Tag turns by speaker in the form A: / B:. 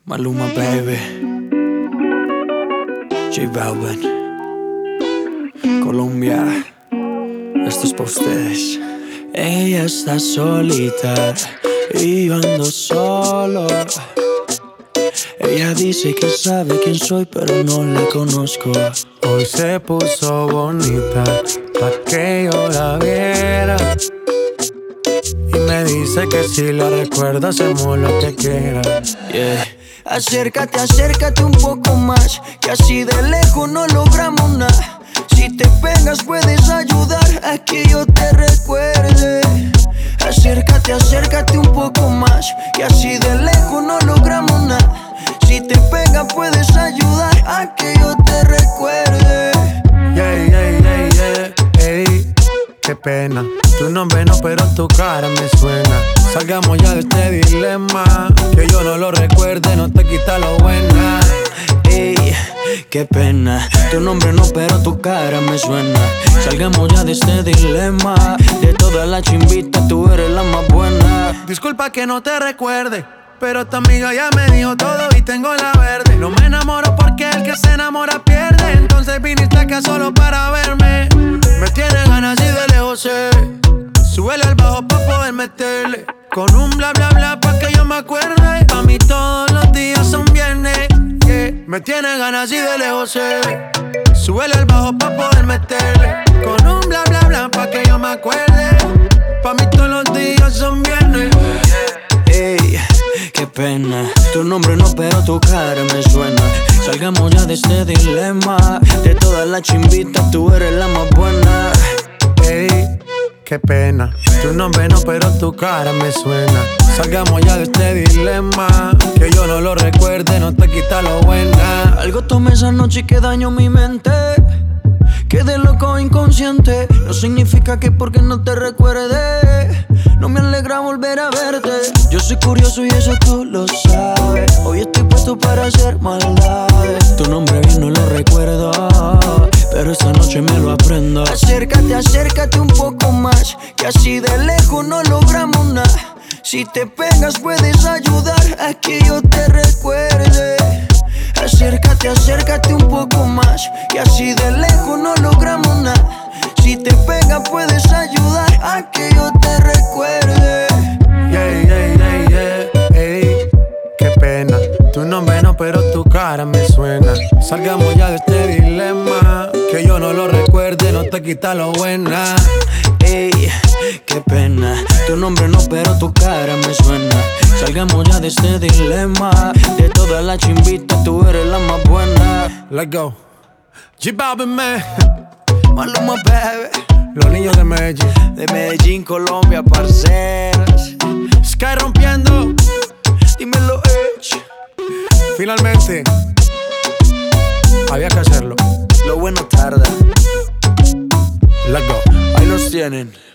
A: Maluma, baby. J Balvin. Colombia. Esto es pa' ustedes. Ella está solita y yo ando solo. Ella dice que sabe quién soy, pero no la conozco.
B: Hoy se puso bonita pa' que yo la viera. Y me dice que si la recuerda hacemos lo que quiera.
A: Yeah. Acércate, acércate un poco más, que así de lejos no logramos nada. Si te pegas puedes ayudar a que yo te recuerde. Acércate, acércate un poco más, que así de lejos no logramos nada. Si te pegas puedes ayudar a que yo te recuerde.
B: Yeah, yeah, yeah, yeah. Ey, qué pena. Tu nombre no, pero tu cara me suena. Salgamos ya de este dilema. Que yo no lo recuerde, no te quita lo buena.
A: Ey, qué pena. Tu nombre no, pero tu cara me suena. Salgamos ya de este dilema. De todas las chimbitas, tú eres la más buena.
B: Disculpa que no te recuerde, pero tu amiga ya me dijo todo y tengo la verde. No me enamoro porque el que se enamora pierde. Entonces viniste acá solo para verme. Me tienes ganas y de lejos sé. Súbele al bajo pa' poder meterle. Con un bla bla bla pa' que yo me acuerde. A mí todos los días son viernes, yeah. Me tienes ganas y de lejos sé. Súbele al bajo pa' poder meterle. Con un bla bla bla pa' que yo me acuerde. Pa' mí todos los días son viernes,
A: Ey, qué pena. Tu nombre no, pero tu cara me suena. Salgamos ya de este dilema. De todas las chimbitas, tú eres la más buena.
B: ey, qué pena. Tu nombre no, pero tu cara me suena. Salgamos ya de este dilema. Que yo no lo recuerde, no te quita lo buena.
A: Algo tomé esa noche y que dañó mi mente. Quedé loco inconsciente. No significa que porque no te recuerde no me alegra volver a verte. Yo soy curioso y eso tú lo sabes. Hoy estoy puesto para hacer maldades. Tu nombre bien no lo recuerdo, pero esta noche me lo aprendo. Acércate, acércate un poco más, que así de lejos no logramos nada. Si te pegas puedes ayudar a que yo te recuerde. Acércate, acércate un poco más, que así de lejos no logramos nada. Si te pegas puedes ayudar a que yo te recuerde.
B: Yeah, yeah, yeah, yeah. Ey, qué pena. Tu nombre no, pero tu cara me suena. Salgamos ya de este dilema. Que yo no lo recuerde, no te quita lo buena.
A: Ey, qué pena. Tu nombre no, pero tu cara me suena. Salgamos ya de este dilema. De todas las chimbitas, tú eres la más buena.
B: Let's go. J Balvin, man.
A: Maluma, baby.
B: Los niños de Medellín.
A: De Medellín, Colombia, parceras.
B: Sky rompiendo.
A: Dímelo, Edge.
B: Finalmente, había que hacerlo.
A: Lo bueno tarda.
B: Let's go.
A: Ahí los tienen.